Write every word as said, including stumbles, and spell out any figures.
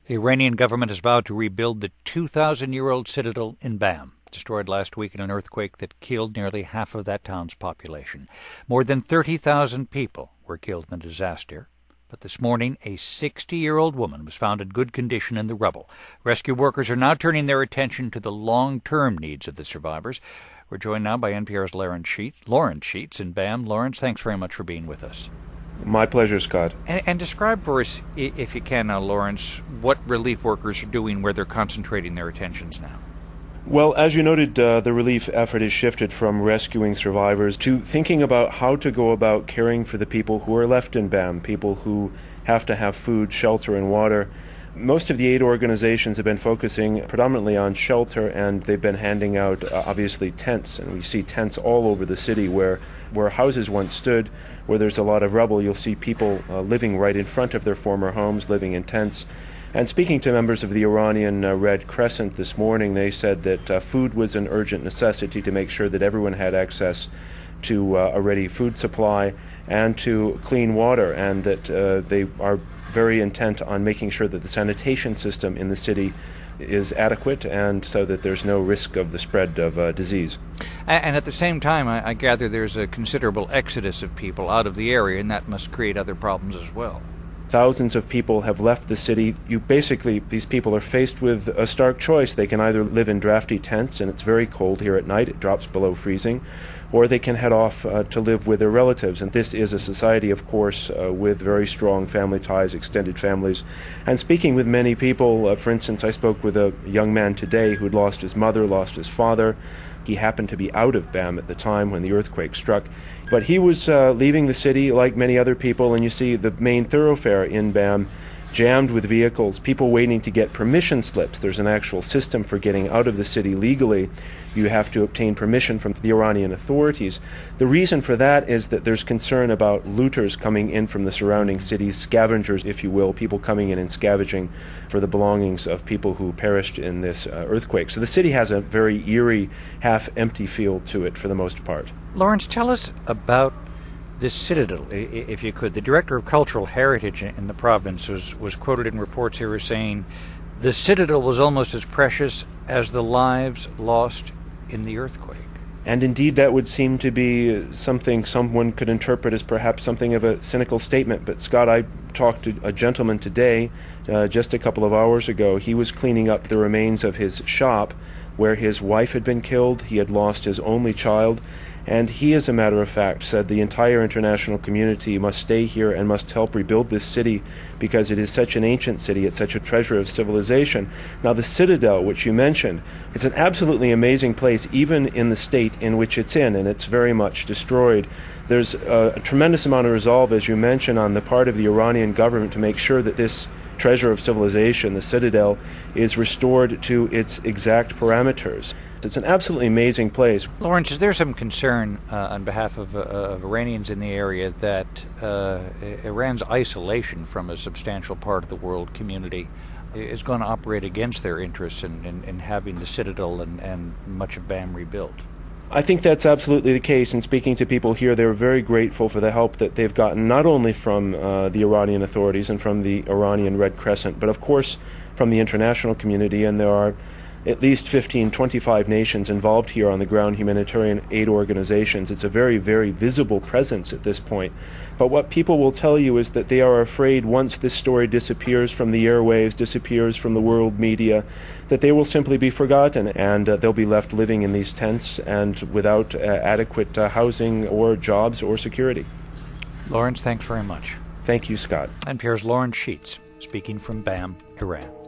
The Iranian government has vowed to rebuild the two thousand year old citadel in Bam, destroyed last week in an earthquake that killed nearly half of that town's population. More than thirty thousand people were killed in the disaster. But this morning, a sixty year old woman was found in good condition in the rubble. Rescue workers are now turning their attention to the long-term needs of the survivors. We're joined now by N P R's Lawrence Sheets, Lawrence Sheets in Bam. Lawrence, thanks very much for being with us. My pleasure, Scott. And, and describe for us, if you can now, Lawrence, what relief workers are doing, where they're concentrating their attentions now. Well, as you noted, uh, the relief effort has shifted from rescuing survivors to thinking about how to go about caring for the people who are left in Bam, people who have to have food, shelter, and water. Most of the aid organizations have been focusing predominantly on shelter, and they've been handing out, uh, obviously, tents. And we see tents all over the city where, where houses once stood, where there's a lot of rubble. You'll see people uh, living right in front of their former homes, living in tents. And speaking to members of the Iranian uh, Red Crescent this morning, they said that uh, food was an urgent necessity to make sure that everyone had access to uh, a ready food supply and to clean water, and that uh, they are very intent on making sure that the sanitation system in the city is adequate and so that there's no risk of the spread of uh, disease. And at the same time, I, I gather there's a considerable exodus of people out of the area, and that must create other problems as well. Thousands of people have left the city. You basically, these people are faced with a stark choice. They can either live in drafty tents, and it's very cold here at night, it drops below freezing, or they can head off uh, to live with their relatives. And this is a society, of course, uh, with very strong family ties, extended families. And speaking with many people, uh, for instance, I spoke with a young man today who'd lost his mother, lost his father. He happened to be out of Bam at the time when the earthquake struck. But he was uh, leaving the city like many other people, and you see the main thoroughfare in Bam jammed with vehicles, people waiting to get permission slips. There's an actual system for getting out of the city legally. You have to obtain permission from the Iranian authorities. The reason for that is that there's concern about looters coming in from the surrounding cities, scavengers, if you will, people coming in and scavenging for the belongings of people who perished in this uh, earthquake. So the city has a very eerie, half-empty feel to it for the most part. Lawrence, tell us about this citadel, if you could. The director of cultural heritage in the province was, was quoted in reports here as saying the citadel was almost as precious as the lives lost in the earthquake. And indeed, that would seem to be something someone could interpret as perhaps something of a cynical statement. But Scott, I talked to a gentleman today, uh, just a couple of hours ago. He was cleaning up the remains of his shop where his wife had been killed. He had lost his only child. And he, as a matter of fact, said the entire international community must stay here and must help rebuild this city because it is such an ancient city, it's such a treasure of civilization. Now, the Citadel, which you mentioned, it's an absolutely amazing place, even in the state in which it's in, and it's very much destroyed. There's a, a tremendous amount of resolve, as you mentioned, on the part of the Iranian government to make sure that this treasure of civilization, the Citadel, is restored to its exact parameters. It's an absolutely amazing place. Lawrence, is there some concern uh, on behalf of, uh, of Iranians in the area that uh, Iran's isolation from a substantial part of the world community is going to operate against their interests in, in, in having the Citadel and, and much of Bam rebuilt? I think that's absolutely the case. And speaking to people here, they're very grateful for the help that they've gotten, not only from uh, the Iranian authorities and from the Iranian Red Crescent, but of course from the international community. And there are at least fifteen, twenty-five nations involved here on the ground, humanitarian aid organizations. It's a very, very visible presence at this point. But what people will tell you is that they are afraid once this story disappears from the airwaves, disappears from the world media, that they will simply be forgotten, and uh, they'll be left living in these tents and without uh, adequate uh, housing or jobs or security. Lawrence, thanks very much. Thank you, Scott. N P R's Lawrence Sheets, speaking from Bam, Iran.